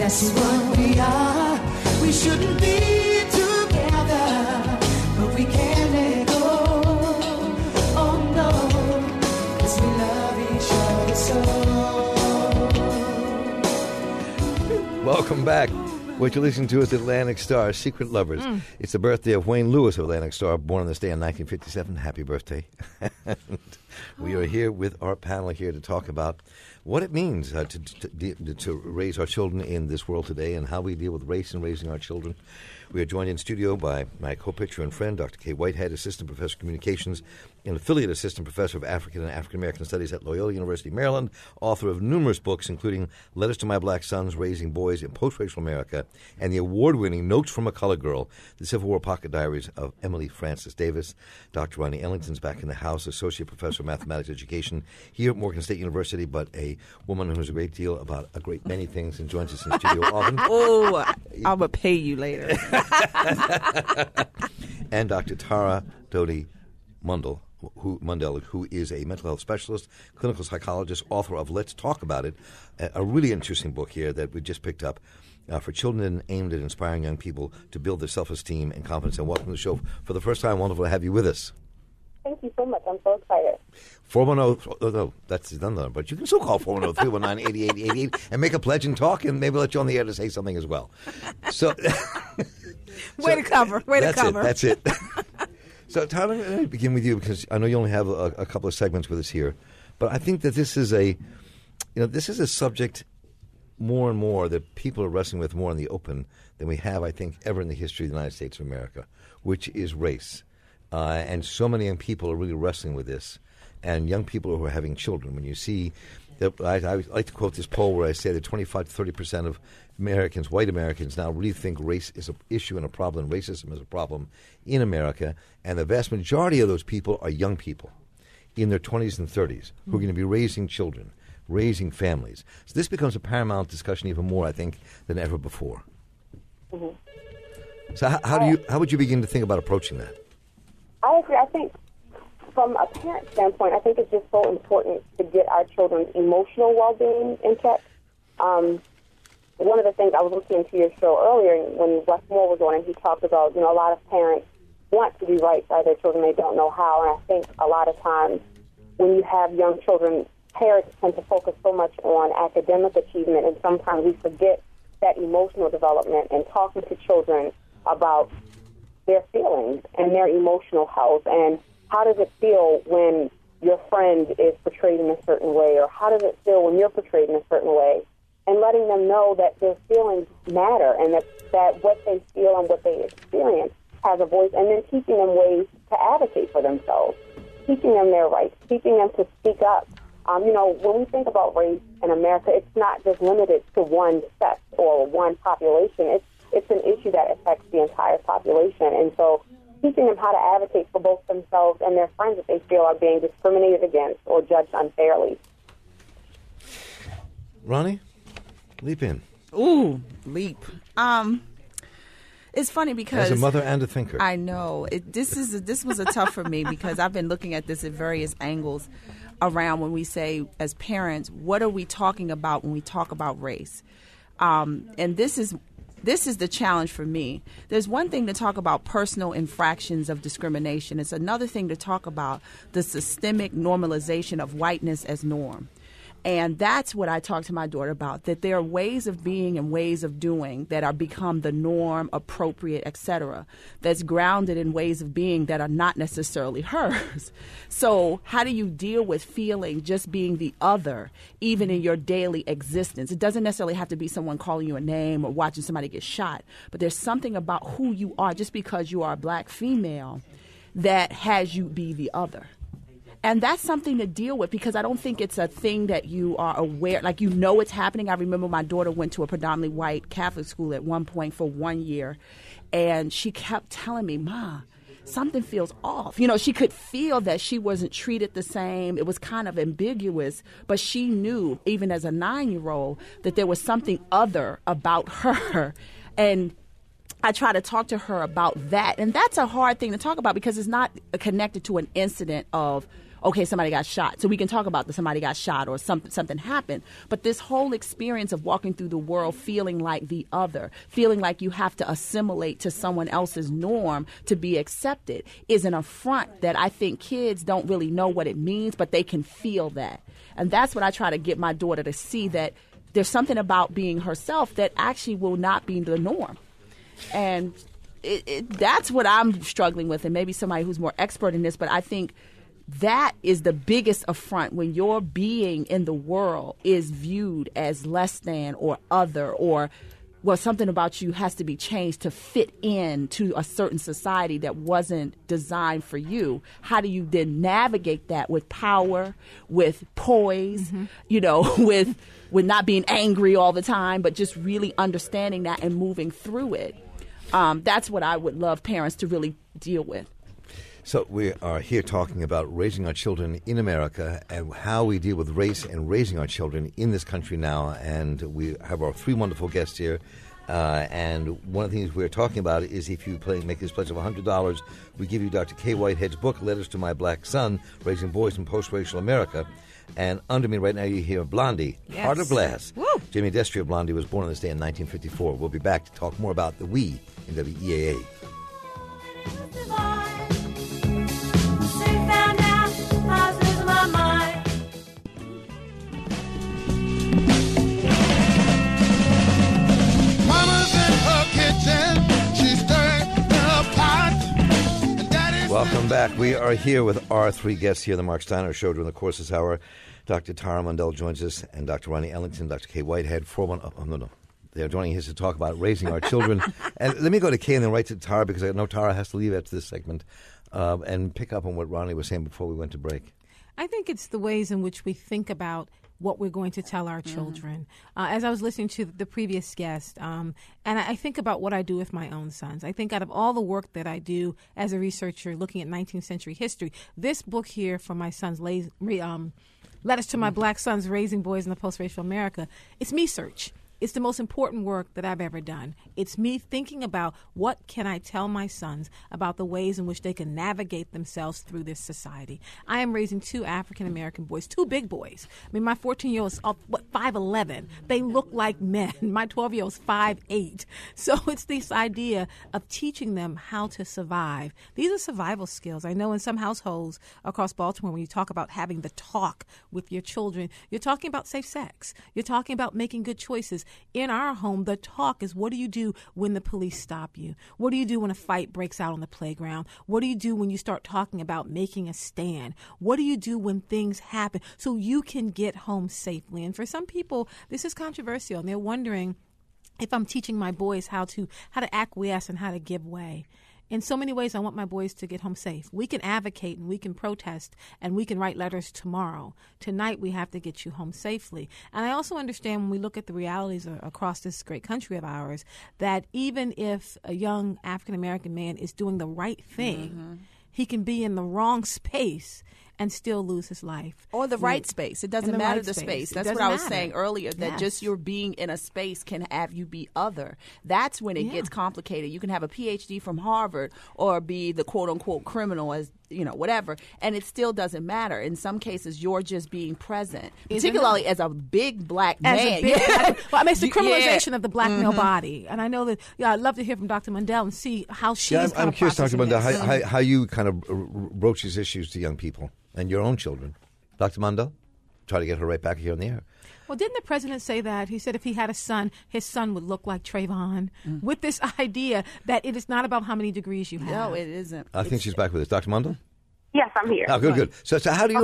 That's what we are. We shouldn't be together, but we can't let go. Oh no, 'cause we love each other so. Welcome back. What you're listening to is Atlantic Star, Secret Lovers. It's the birthday of Wayne Lewis of Atlantic Star, born on this day in 1957. Happy birthday. And we are here with our panel here to talk about what it means to raise our children in this world today and how we deal with race in raising our children. We are joined in studio by my co-pitcher and friend, Dr. Kay Whitehead, Assistant Professor of Communications and Affiliate Assistant Professor of African and African American Studies at Loyola University, Maryland, author of numerous books, including Letters to My Black Sons, Raising Boys in Post-Racial America, and the award-winning Notes from a Colored Girl, The Civil War Pocket Diaries of Emily Francis Davis. Dr. Ronnie Ellington's back in the house, Associate Professor of Mathematics Education here at Morgan State University, but a woman who knows a great deal about a great many things and joins us in studio often. Oh, I'm going to pay you later. And Dr. Tara Dodi Mundell, who is a mental health specialist, clinical psychologist, author of Let's Talk About It, a really interesting book here that we just picked up for children aimed at inspiring young people to build their self-esteem and confidence. And welcome to the show for the first time. Wonderful to have you with us. Thank you so much. I'm so excited. 410, no, that's done, but you can still call 410-319-8888 and make a pledge and talk, and maybe let you on the air to say something as well. So, Way to cover. That's it. So, Tyler, let me begin with you because I know you only have a couple of segments with us here, but I think that this is a subject more and more that people are wrestling with more in the open than we have, I think, ever in the history of the United States of America, which is race. And so many young people are really wrestling with this, and young people who are having children. When you see, I like to quote this poll where I say that 25 to 30% of Americans, white Americans, now really think race is an issue and a problem, racism is a problem in America, and the vast majority of those people are young people in their 20s and 30s who are going to be raising children, raising families. So this becomes a paramount discussion even more, I think, than ever before. Mm-hmm. So how would you begin to think about approaching that? I agree. I think from a parent standpoint, I think it's just so important to get our children's emotional well-being in check. One of the things I was listening to your show earlier when Wes Moore was on, and he talked about, a lot of parents want to do right by their children. They don't know how. And I think a lot of times when you have young children, parents tend to focus so much on academic achievement, and sometimes we forget that emotional development and talking to children about their feelings and their emotional health, and how does it feel when your friend is portrayed in a certain way, or how does it feel when you're portrayed in a certain way, and letting them know that their feelings matter and that what they feel and what they experience has a voice, and then teaching them ways to advocate for themselves, teaching them their rights, teaching them to speak up. When we think about race in America, it's not just limited to one sect or one population. It's an issue that affects the entire population. And so teaching them how to advocate for both themselves and their friends that they feel are being discriminated against or judged unfairly. Ronnie, leap in. Ooh, leap. It's funny because as a mother and a thinker, I know this was a tough for me because I've been looking at this at various angles around when we say as parents, what are we talking about when we talk about race? And this is the challenge for me. There's one thing to talk about personal infractions of discrimination. It's another thing to talk about the systemic normalization of whiteness as norm. And that's what I talk to my daughter about, that there are ways of being and ways of doing that are become the norm, appropriate, etc., that's grounded in ways of being that are not necessarily hers. So how do you deal with feeling just being the other, even in your daily existence? It doesn't necessarily have to be someone calling you a name or watching somebody get shot, but there's something about who you are just because you are a black female that has you be the other. And that's something to deal with because I don't think it's a thing that you are aware, like it's happening. I remember my daughter went to a predominantly white Catholic school at one point for 1 year, and she kept telling me, Ma, something feels off. She could feel that she wasn't treated the same. It was kind of ambiguous, but she knew, even as a 9-year-old, that there was something other about her. And I try to talk to her about that. And that's a hard thing to talk about because it's not connected to an incident of, okay, somebody got shot. So we can talk about that somebody got shot or something happened. But this whole experience of walking through the world feeling like the other, feeling like you have to assimilate to someone else's norm to be accepted is an affront that I think kids don't really know what it means, but they can feel that. And that's what I try to get my daughter to see, that there's something about being herself that actually will not be the norm. And that's what I'm struggling with, and maybe somebody who's more expert in this, but I think that is the biggest affront when your being in the world is viewed as less than or other, or well, something about you has to be changed to fit in to a certain society that wasn't designed for you. How do you then navigate that with power, with poise, with not being angry all the time, but just really understanding that and moving through it? That's what I would love parents to really deal with. So we are here talking about raising our children in America and how we deal with race and raising our children in this country now. And we have our three wonderful guests here. And one of the things we're talking about is if you make this pledge of $100, we give you Dr. Kay Whitehead's book, Letters to My Black Son, Raising Boys in Post-Racial America. And under me right now you hear Blondie, yes. Heart of Glass. Woo. Jimmy Destry of Blondie was born on this day in 1954. We'll be back to talk more about the we in WEAA. Welcome back. We are here with our three guests here, the Mark Steiner Show during the course of this hour. Dr. Tara Mundell joins us, and Dr. Ronnie Ellington, Dr. Kay Whitehead. They're joining us to talk about raising our children. And let me go to Kay and then right to Tara, because I know Tara has to leave after this segment, and pick up on what Ronnie was saying before we went to break. I think it's the ways in which we think about what we're going to tell our children. As I was listening to the previous guest, and I think about what I do with my own sons. I think out of all the work that I do as a researcher looking at 19th century history, this book here for my sons, Letters to My Black Sons, Raising Boys in the Post-Racial America, it's me search. It's the most important work that I've ever done. It's me thinking about what can I tell my sons about the ways in which they can navigate themselves through this society. I am raising two African-American boys, two big boys. I mean, my 14-year-old is 5'11". They look like men. My 12-year-old is 5'8". So it's this idea of teaching them how to survive. These are survival skills. I know in some households across Baltimore, when you talk about having the talk with your children, you're talking about safe sex. You're talking about making good choices. In our home, the talk is, what do you do when the police stop you? What do you do when a fight breaks out on the playground? What do you do when you start talking about making a stand? What do you do when things happen so you can get home safely? And for some people, this is controversial, and they're wondering if I'm teaching my boys how to acquiesce and how to give way. In so many ways, I want my boys to get home safe. We can advocate and we can protest and we can write letters tomorrow. Tonight, we have to get you home safely. And I also understand when we look at the realities across this great country of ours, that even if a young African-American man is doing the right thing, he can be in the wrong space and still lose his life. Or the right space. It doesn't matter the space. That's what I was saying earlier, that just your being in a space can have you be other. That's when it gets complicated. You can have a PhD from Harvard or be the quote-unquote criminal, as whatever, and it still doesn't matter. In some cases, you're just being present, particularly as a big black man. It's the criminalization of the black male body. And I know that, I'd love to hear from Dr. Mundell and see how she's I'm curious, Dr. Mundell, how you kind of broach these issues to young people and your own children. Dr. Mundell, try to get her right back here on the air. Well, didn't the president say that? He said if he had a son, his son would look like Trayvon, with this idea that it is not about how many degrees you have. No, it isn't. I think she's back with us. Dr. Mundell? Yes, I'm here. Oh, good. So how do you...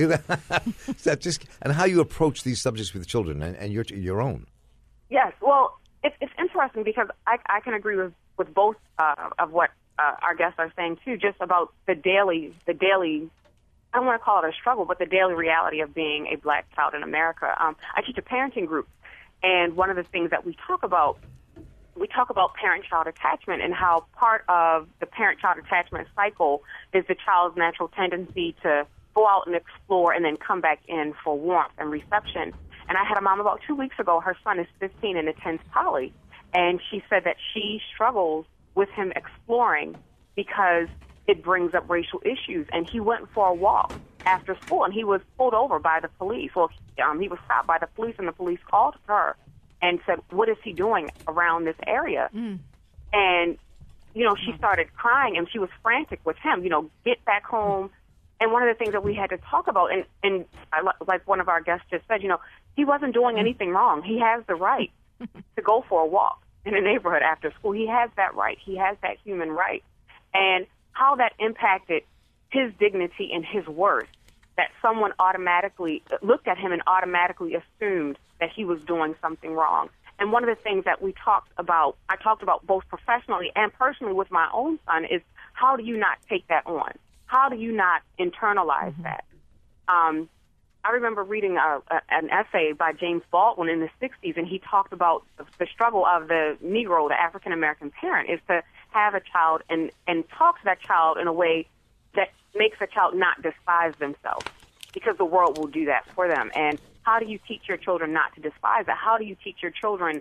Okay. And how you approach these subjects with children and your own? Yes, well, it's interesting because I can agree with both of what our guests are saying, too, just about the daily, I don't want to call it a struggle, but the daily reality of being a black child in America. I teach a parenting group, and one of the things that we talk about parent-child attachment and how part of the parent-child attachment cycle is the child's natural tendency to go out and explore and then come back in for warmth and reception. And I had a mom about 2 weeks ago. Her son is 15 and attends Poly. And she said that she struggles with him exploring because it brings up racial issues. And he went for a walk after school, and he was pulled over by the police. Well, he was stopped by the police, and the police called her and said, what is he doing around this area? And, she started crying, and she was frantic with him, get back home. And one of the things that we had to talk about, and like one of our guests just said, he wasn't doing anything wrong. He has the right to go for a walk in the neighborhood after school. He has that right. He has that human right. And how that impacted his dignity and his worth, that someone automatically looked at him and automatically assumed that he was doing something wrong. And one of the things that I talked about both professionally and personally with my own son, is how do you not take that on? How do you not internalize that? I remember reading an essay by James Baldwin in the 60s, and he talked about the struggle of the Negro, the African-American parent, is to have a child and talk to that child in a way that makes a child not despise themselves, because the world will do that for them. And how do you teach your children not to despise that? How do you teach your children,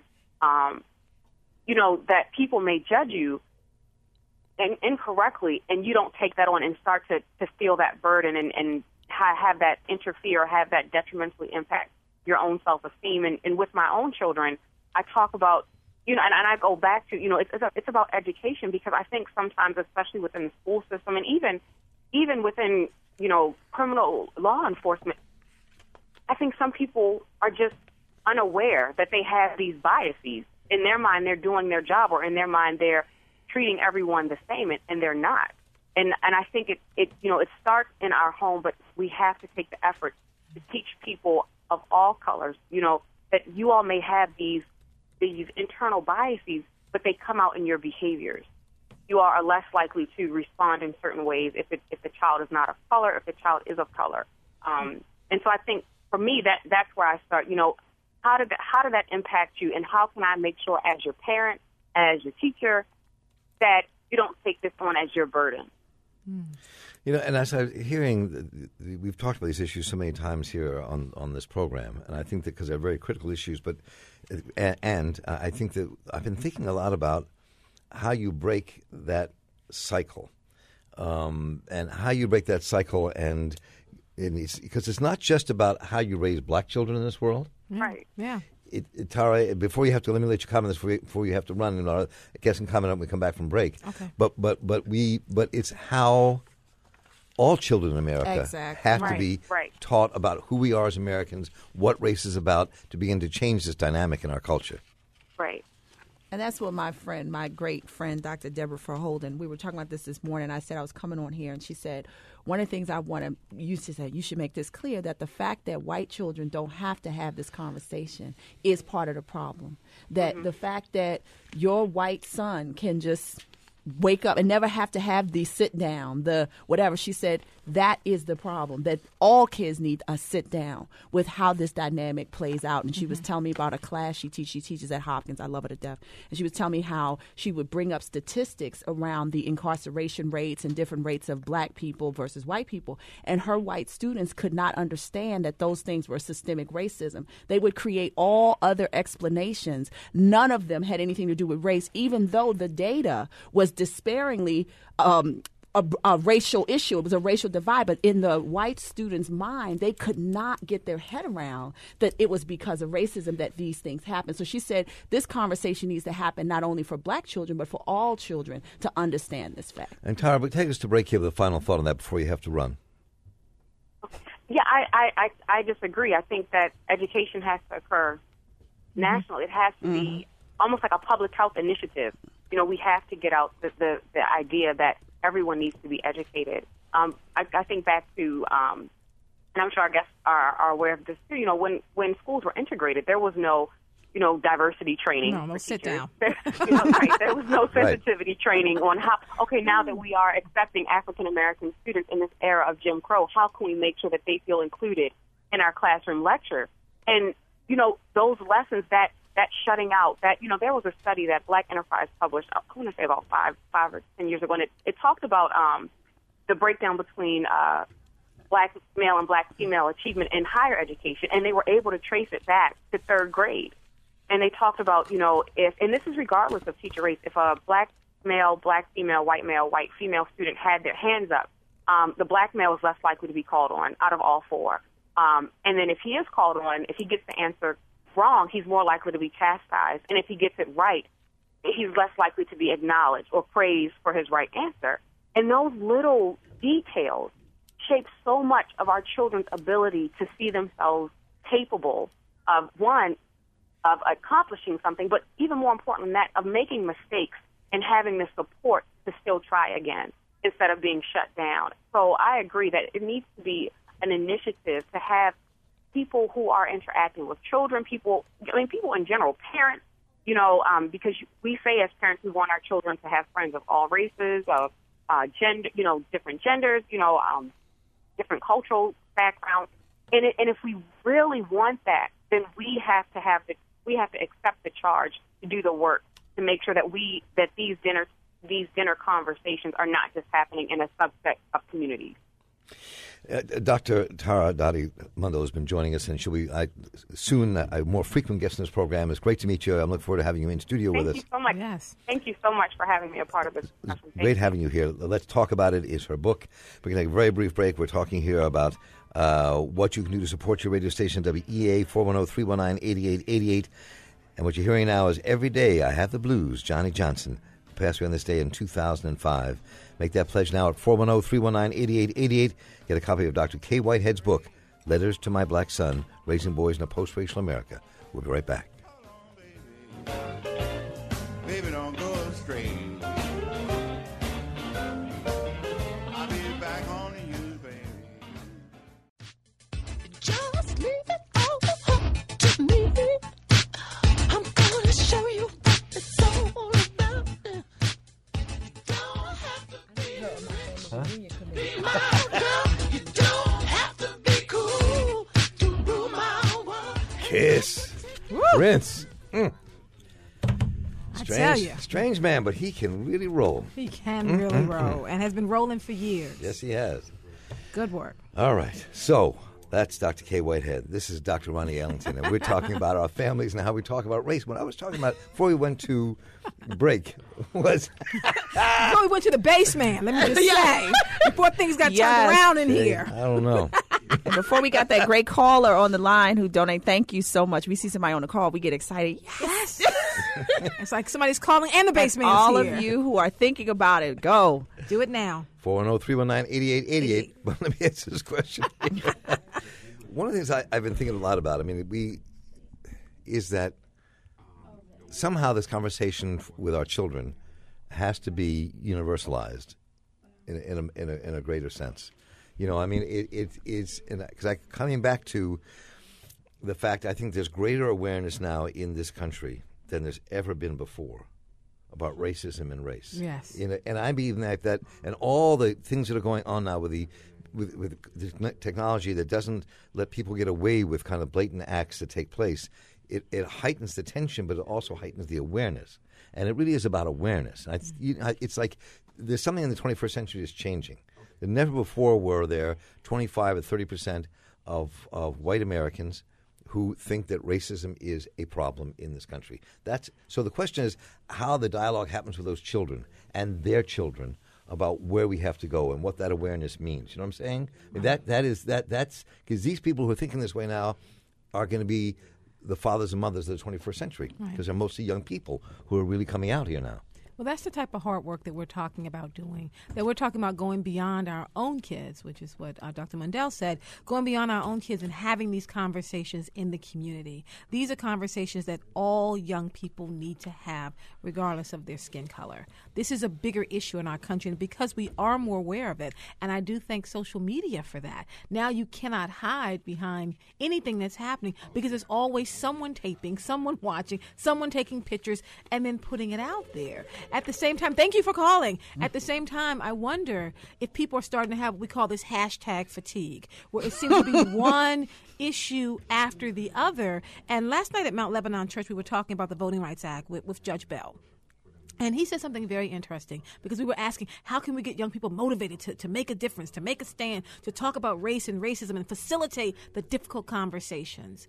that people may judge you incorrectly, and you don't take that on and start to feel that burden and have that interfere or have that detrimentally impact your own self-esteem. And with my own children, I talk about, and I go back to, it's about education, because I think sometimes, especially within the school system and even within, criminal law enforcement, I think some people are just unaware that they have these biases. In their mind, they're doing their job, or in their mind, they're treating everyone the same, and they're not. And I think it starts in our home, but we have to take the effort to teach people of all colors, that you all may have these internal biases, but they come out in your behaviors. You are less likely to respond in certain ways if the child is not of color, if the child is of color. And so I think for me that's where I start. How did that impact you, and how can I make sure as your parent, as your teacher, that you don't take this on as your burden? And as I'm hearing, we've talked about these issues so many times here on this program, and I think that because they're very critical issues, and I think that I've been thinking a lot about how you break that cycle, and how you break that cycle, and because it's not just about how you raise black children in this world. Right. Yeah. Tara, let me let you comment this before you have to run, and I guess and comment when we come back from break. Okay. But it's how all children in America Exactly. have to be taught about who we are as Americans, what race is about, to begin to change this dynamic in our culture. Right. And that's what my great friend, Dr. Deborah Verholden, we were talking about this morning. I said I was coming on here, and she said, one of the things I want to use to say, you should make this clear, that the fact that white children don't have to have this conversation is part of the problem. That the fact that your white son can just wake up and never have to have the sit down, the whatever. She said that is the problem, that all kids need a sit down with how this dynamic plays out. And she was telling me about a class she teaches at Hopkins. I love her to death. And she was telling me how she would bring up statistics around the incarceration rates and different rates of black people versus white people. And her white students could not understand that those things were systemic racism. They would create all other explanations. None of them had anything to do with race, even though the data was despairingly a racial issue. It was a racial divide. But in the white students' mind, they could not get their head around that it was because of racism that these things happened. So she said this conversation needs to happen not only for black children, but for all children to understand this fact. And Tara, but take us to break here with a final thought on that before you have to run. Yeah, I disagree. I think that education has to occur nationally. It has to be almost like a public health initiative. We have to get out the idea that everyone needs to be educated. I think back to, and I'm sure our guests are aware of this too, when schools were integrated, there was no, diversity training. No, sit down. There was no sensitivity training on how, now that we are accepting African-American students in this era of Jim Crow, how can we make sure that they feel included in our classroom lecture? And, those lessons that shutting out, that, there was a study that Black Enterprise published, I want to say about five or 10 years ago, and it talked about the breakdown between black male and black female achievement in higher education, and they were able to trace it back to third grade. and they talked about, and this is regardless of teacher race, if a black male, black female, white female student had their hands up, the black male is less likely to be called on out of all four. And then if he is called on, if he gets the answer wrong, he's more likely to be chastised. And if he gets it right, he's less likely to be acknowledged or praised for his right answer. And those little details shape so much of our children's ability to see themselves capable of, one, of accomplishing something, but even more important than that, of making mistakes and having the support to still try again instead of being shut down. So I agree that it needs to be an initiative to have people who are interacting with children, people in general, parents, because we say as parents we want our children to have friends of all races, of gender, different genders, different cultural backgrounds. And if we really want that, then we have to accept the charge to do the work to make sure that these dinner conversations are not just happening in a subset of communities. Dr. Tara Dottie Mundo has been joining us, and she'll be soon a more frequent guest in this program. It's great to meet you. I'm looking forward to having you in studio with us. Thank you so much. Yes. Thank you so much for having me a part of this discussion. Great having you here. Let's Talk About It is her book. We're going to take a very brief break. We're talking here about what you can do to support your radio station, WEA, 410-319-8888. And what you're hearing now is Every Day I Have the Blues, Johnny Johnson, passed away on this day in 2005. Make that pledge now at 410-319-8888. Get a copy of Dr. Kay Whitehead's book, Letters to My Black Son, Raising Boys in a Post-Racial America. We'll be right back. Baby, don't go astray. I'll be back on you, baby. Just leave it all up to me. I'm gonna show you what it's all about. You don't have to be my girl. You don't have to be cool to rule my world. Kiss. Prince. tell you. Strange man, but he can really roll. He can really roll and has been rolling for years. Yes, he has. Good work. All right. So that's Dr. Kay Whitehead. This is Dr. Ronnie Ellington, and we're talking about our families and how we talk about race. What I was talking about before we went to break was... Before we went to the basement, let me just say, before things got turned around in here. I don't know. And before we got that great caller on the line who donate, thank you so much. We see somebody on the call, we get excited. Yes. It's like somebody's calling and the basement is all here. of you who are thinking about it, go. Do it now. 410-319-8888. But let me answer this question. One of the things I've been thinking a lot about, is that somehow this conversation with our children has to be universalized in a greater sense. It's because coming back to the fact, I think there's greater awareness now in this country than there's ever been before about racism and race. Yes. And I believe that and all the things that are going on now with the technology that doesn't let people get away with kind of blatant acts that take place, it heightens the tension, but it also heightens the awareness. And it really is about awareness. It's like there's something in the 21st century that's changing. Never before were there 25 or 30% of white Americans who think that racism is a problem in this country. So the question is how the dialogue happens with those children and their children about where we have to go and what that awareness means. You know what I'm saying? That's because these people who are thinking this way now are going to be the fathers and mothers of the 21st century because they're mostly young people who are really coming out here now. Well, that's the type of hard work that we're talking about doing, that we're talking about going beyond our own kids, which is what Dr. Mundell said, going beyond our own kids and having these conversations in the community. These are conversations that all young people need to have, regardless of their skin color. This is a bigger issue in our country, and because we are more aware of it, and I do thank social media for that. Now you cannot hide behind anything that's happening because there's always someone taping, someone watching, someone taking pictures, and then putting it out there. At the same time, thank you for calling. At the same time, I wonder if people are starting to have what we call this hashtag fatigue, where it seems to be one issue after the other. And last night at Mount Lebanon Church, we were talking about the Voting Rights Act with Judge Bell. And he said something very interesting because we were asking, how can we get young people motivated to make a difference, to make a stand, to talk about race and racism and facilitate the difficult conversations?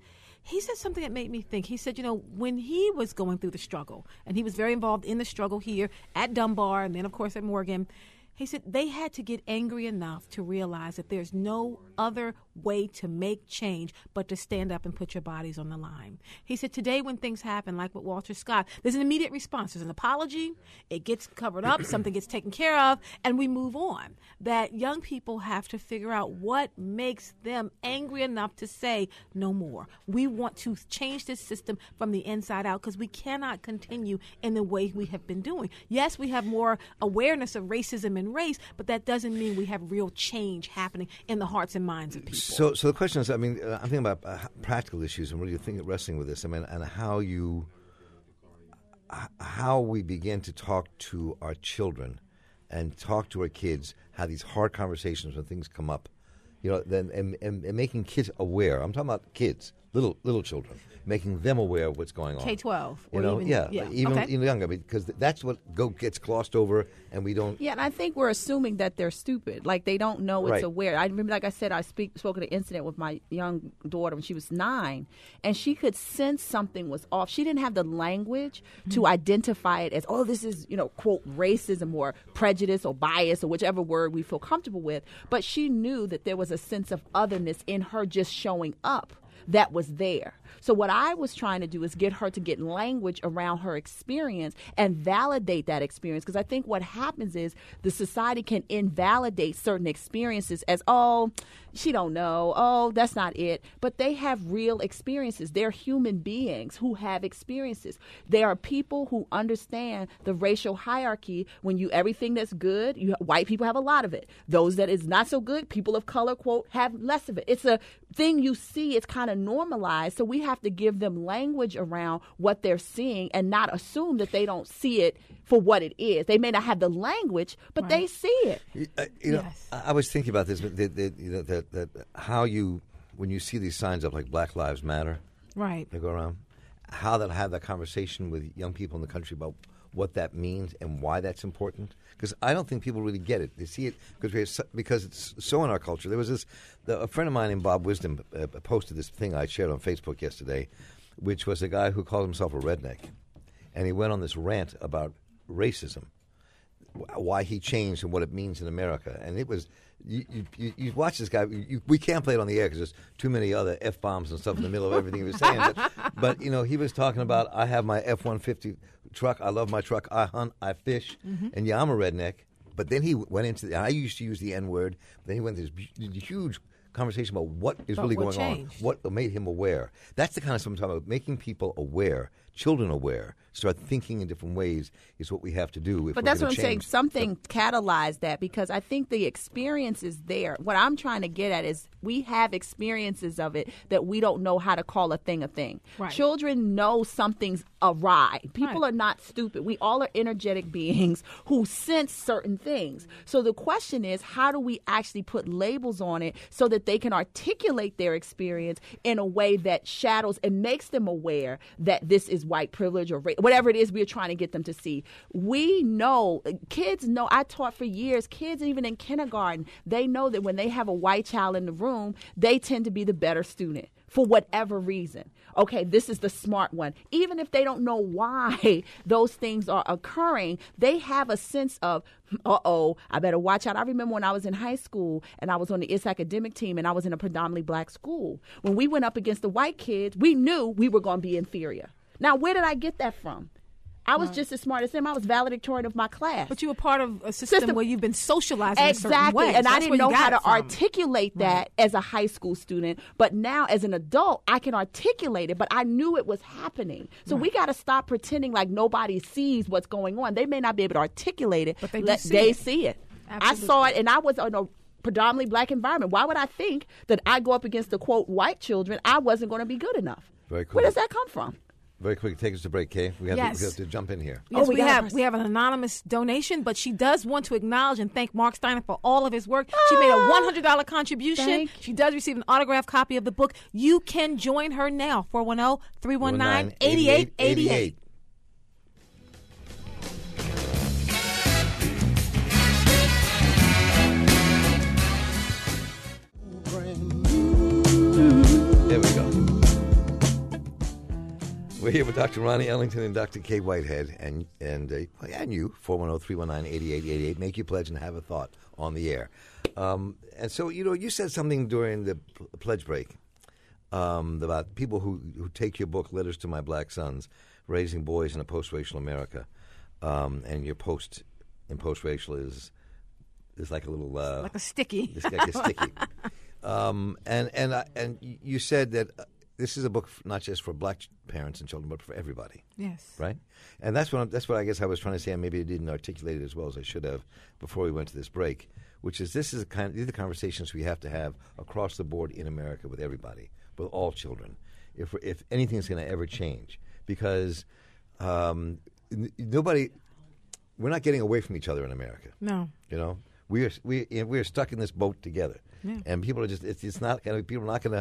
he said something that made me think. He said, when he was going through the struggle, and he was very involved in the struggle here at Dunbar and then, of course, at Morgan, he said they had to get angry enough to realize that there's no other way to make change but to stand up and put your bodies on the line. He said today when things happen, like with Walter Scott, there's an immediate response. There's an apology. It gets covered up. Something gets taken care of, and we move on. That young people have to figure out what makes them angry enough to say no more. We want to change this system from the inside out because we cannot continue in the way we have been doing. Yes, we have more awareness of racism and race, but that doesn't mean we have real change happening in the hearts and minds of people. So the question is, I'm thinking about practical issues and what do you think of wrestling with this? And how we begin to talk to our children and talk to our kids, have these hard conversations when things come up, and making kids aware. I'm talking about kids, little children, making them aware of what's going on. K-12. Even younger, because that's what gets glossed over, and we don't. Yeah, and I think we're assuming that they're stupid, like they don't know it's aware. I remember, like I said, I spoke of an incident with my young daughter when she was 9, and she could sense something was off. She didn't have the language to identify it as, this is, quote, racism or prejudice or bias or whichever word we feel comfortable with, but she knew that there was a sense of otherness in her just showing up that was there. So what I was trying to do is get her to get language around her experience and validate that experience. Because I think what happens is the society can invalidate certain experiences as, she don't know, that's not it. But they have real experiences. They're human beings who have experiences. There are people who understand the racial hierarchy. When everything that's good, white people have a lot of it. Those that is not so good, people of color, quote, have less of it. It's a thing you see. It's kind of normalized. So we have to give them language around what they're seeing and not assume that they don't see it for what it is. They may not have the language, but they see it. Yes. I was thinking about this, but that how when you see these signs up like Black Lives Matter, right? They go around. How they'll have that conversation with young people in the country about what that means and why that's important. Because I don't think people really get it. They see it because it's so in our culture. There was a friend of mine named Bob Wisdom posted this thing I shared on Facebook yesterday, which was a guy who called himself a redneck. And he went on this rant about racism, why he changed and what it means in America. And it was, you watch this guy, we can't play it on the air because there's too many other F-bombs and stuff in the middle of everything he was saying. But he was talking about, I have my F-150 truck, I love my truck, I hunt, I fish, and I'm a redneck. But then he went into, I used to use the N-word, then he went into this huge conversation about what is really going on, what made him aware. That's the kind of stuff I'm talking about, making people aware, children aware, start thinking in different ways is what we have to do. But that's what I'm saying. Something catalyzed that because I think the experience is there. What I'm trying to get at is we have experiences of it that we don't know how to call a thing a thing. Right. Children know something's awry. People are not stupid. We all are energetic beings who sense certain things. So the question is, how do we actually put labels on it so that they can articulate their experience in a way that shadows and makes them aware that this is white privilege or whatever it is we're trying to get them to see. We know, kids know, I taught for years, kids even in kindergarten, they know that when they have a white child in the room, they tend to be the better student for whatever reason. Okay, this is the smart one. Even if they don't know why those things are occurring, they have a sense of, I better watch out. I remember when I was in high school and I was on the IS academic team and I was in a predominantly black school. When we went up against the white kids, we knew we were going to be inferior. Now, where did I get that from? I was just as smart as them. I was valedictorian of my class. But you were part of a system where you've been socialized in a certain way. And I didn't know how to articulate that as a high school student. But now as an adult, I can articulate it, but I knew it was happening. So we got to stop pretending like nobody sees what's going on. They may not be able to articulate it, but they see it. Absolutely. I saw it, and I was in a predominantly black environment. Why would I think that I go up against the, quote, white children, I wasn't going to be good enough? Very cool. Where does that come from? Very quick, take us to break, Kay. We have to jump in here. Yes, we have an anonymous donation, but she does want to acknowledge and thank Mark Steiner for all of his work. She made a $100 contribution. She does receive an autographed copy of the book. You can join her now, 410-319-8888. There we go. We're here with Dr. Ronnie Ellington and Dr. Kay Whitehead, and you, 410-319-8888. Make your pledge and have a thought on the air. And so, you said something during the pledge break about people who take your book, Letters to My Black Sons, Raising Boys in a Post-Racial America, and your post in post-racial is like a little... like a sticky. It's like a sticky. And you said that this is a book not just for black parents and children, but for everybody. Yes. Right? And that's what I guess I was trying to say, and maybe I didn't articulate it as well as I should have before we went to this break, which is these are the conversations we have to have across the board in America with everybody, with all children, if anything's going to ever change. Because we're not getting away from each other in America. No. We are stuck in this boat together. Yeah. And people are just, it's not going to, people are not going to,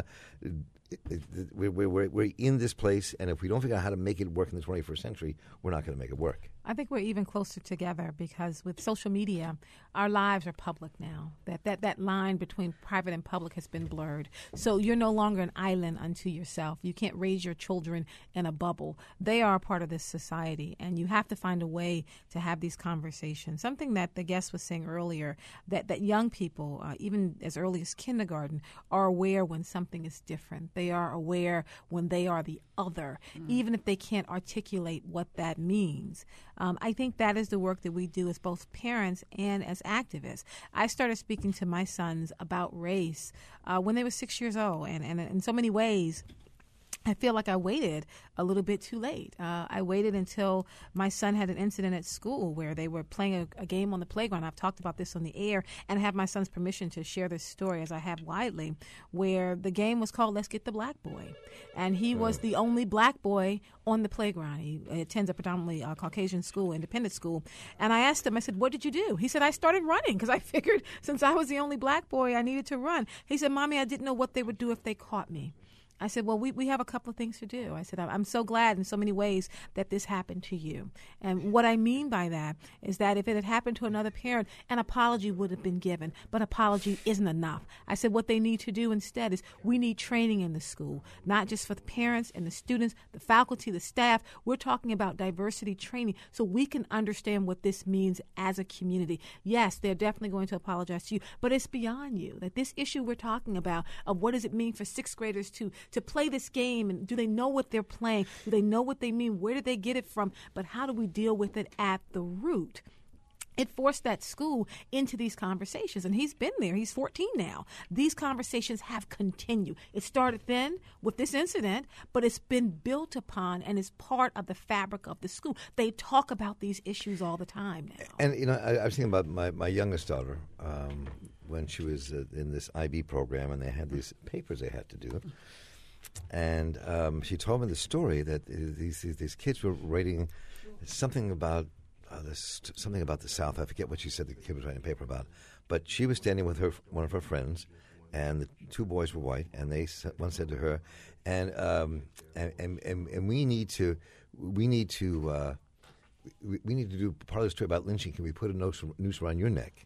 we're in this place, and if we don't figure out how to make it work in the 21st century, we're not going to make it work. I think we're even closer together because with social media, our lives are public now. That line between private and public has been blurred. So you're no longer an island unto yourself. You can't raise your children in a bubble. They are a part of this society, and you have to find a way to have these conversations. Something that the guest was saying earlier, that young people, even as early as kindergarten, are aware when something is different. They are aware when they are the other, even if they can't articulate what that means. I think that is the work that we do as both parents and as activists. I started speaking to my sons about race when they were 6 years old, and in so many ways, I feel like I waited a little bit too late. I waited until my son had an incident at school where they were playing a game on the playground. I've talked about this on the air and I have my son's permission to share this story, as I have widely, where the game was called Let's Get the Black Boy. And he was the only black boy on the playground. He attends a predominantly Caucasian school, independent school. And I asked him, I said, what did you do? He said, I started running because I figured since I was the only black boy, I needed to run. He said, Mommy, I didn't know what they would do if they caught me. I said, well, we have a couple of things to do. I said, I'm so glad in so many ways that this happened to you. And what I mean by that is that if it had happened to another parent, an apology would have been given, but apology isn't enough. I said, what they need to do instead is we need training in the school, not just for the parents and the students, the faculty, the staff. We're talking about diversity training so we can understand what this means as a community. Yes, they're definitely going to apologize to you, but it's beyond you. That this issue we're talking about of what does it mean for sixth graders to play this game, and do they know what they're playing? Do they know what they mean? Where did they get it from? But how do we deal with it at the root? It forced that school into these conversations, and he's been there. He's 14 now. These conversations have continued. It started then with this incident, but it's been built upon and is part of the fabric of the school. They talk about these issues all the time now. And, I was thinking about my youngest daughter when she was in this IB program, and they had these papers they had to do. And she told me the story that these kids were writing something about the South. I forget what she said the kid was writing a paper about. But she was standing with one of her friends, and the two boys were white. And one said to her, and we need to do part of the story about lynching. Can we put a noose around your neck?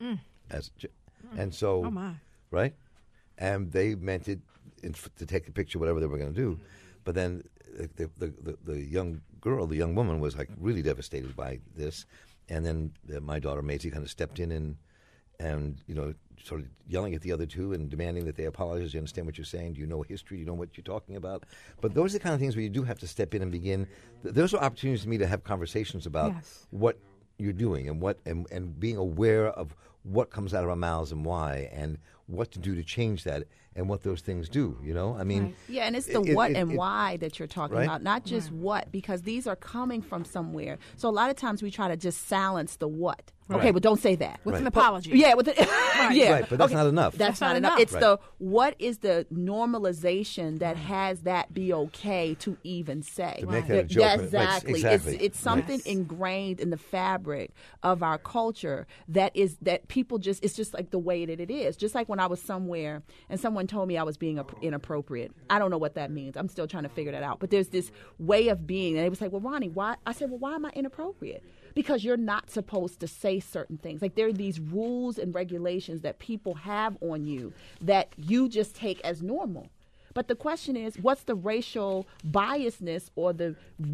And so, oh my, right? And they meant it to take a picture, whatever they were going to do. But then the young girl, the young woman, was like really devastated by this. And then my daughter Maisie kind of stepped in and sort of yelling at the other two and demanding that they apologize. Do you understand what you're saying? Do you know history? Do you know what you're talking about? But those are the kind of things where you do have to step in and begin. Those are opportunities for me to have conversations about what you're doing and being aware of what comes out of our mouths and why, and what to do to change that, and what those things do. I mean, right. Yeah, and it's the what and why that you're talking about, not just what, because these are coming from somewhere. So a lot of times we try to just silence the what. Right. Okay, but don't say that. With an apology. Yeah, yeah. Right, but that's not enough. That's not enough. It's the what is the normalization that has that be okay to even say. To make that a joke. Yeah, exactly. Exactly. It's something ingrained in the fabric of our culture that people just, it's just like the way that it is. Just like when I was somewhere and someone told me I was being inappropriate. I don't know what that means. I'm still trying to figure that out. But there's this way of being, and they was like, well, Ronnie, why? I said, well, why am I inappropriate? Because you're not supposed to say certain things. Like there are these rules and regulations that people have on you that you just take as normal. But the question is, what's the racial biasness or the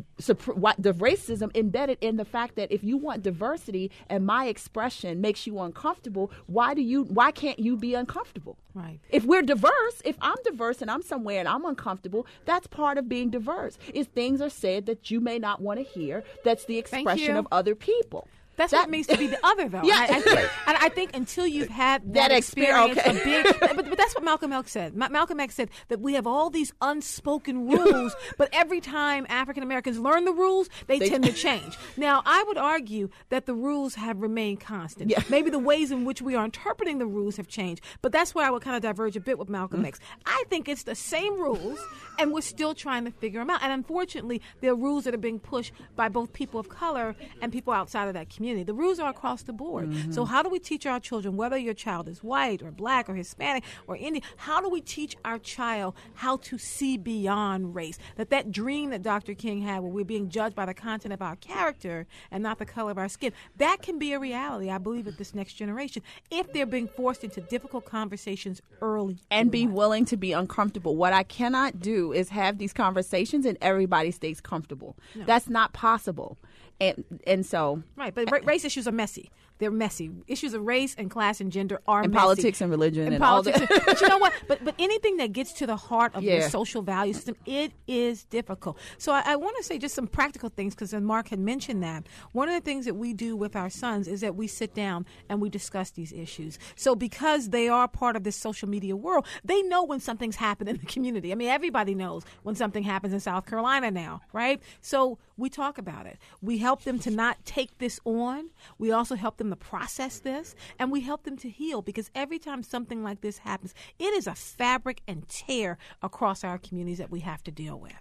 racism embedded in the fact that if you want diversity and my expression makes you uncomfortable, why can't you be uncomfortable? Right. If we're diverse, if I'm diverse and I'm somewhere and I'm uncomfortable, that's part of being diverse. Is things are said that you may not want to hear. That's the expression of other people. That's what it means to be the other, though. Yeah. I think until you've had that experience, but that's what Malcolm X said. Malcolm X said that we have all these unspoken rules, but every time African Americans learn the rules, they tend to change. Now, I would argue that the rules have remained constant. Yeah. Maybe the ways in which we are interpreting the rules have changed, but that's where I would kind of diverge a bit with Malcolm X. I think it's the same rules, and we're still trying to figure them out. And unfortunately, there are rules that are being pushed by both people of color and people outside of that community. The rules are across the board. So how do we teach our children, whether your child is white or black or Hispanic or Indian, how do we teach our child how to see beyond race? That dream that Dr. King had where we're being judged by the content of our character and not the color of our skin, that can be a reality, I believe, with this next generation if they're being forced into difficult conversations early. And be willing to be uncomfortable. What I cannot do is have these conversations and everybody stays comfortable. No. That's not possible. And so... Right, but race issues are messy. They're messy. Issues of race and class and gender are and messy. Politics and religion and politics. all that. But you know what? But anything that gets to the heart of the social value system, it is difficult. So I want to say just some practical things because Mark had mentioned that. One of the things that we do with our sons is that we sit down and we discuss these issues. So because they are part of this social media world, they know when something's happened in the community. I mean, everybody knows when something happens in South Carolina now, right? So we talk about it. We help them to not take this on. We also help them to process this, and we help them to heal because every time something like this happens, it is a fabric and tear across our communities that we have to deal with.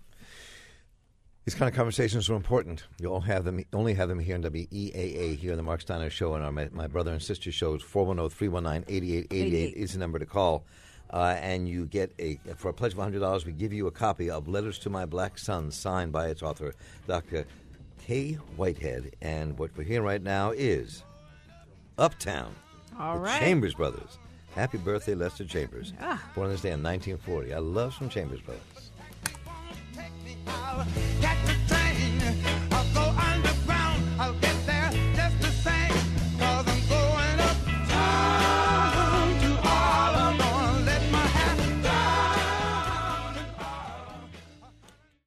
These kind of conversations are important. You only have them here on WEAA, here on the Mark Steiner Show, and my brother and sister shows. 410-319-8888 is the number to call. And you get for a pledge of $100, we give you a copy of Letters to My Black Son, signed by its author, Dr. Kay Whitehead. And what we're hearing right now is Uptown, all the right. Chambers Brothers. Happy birthday, Lester Chambers. Born on this day in 1940. I love some Chambers Brothers.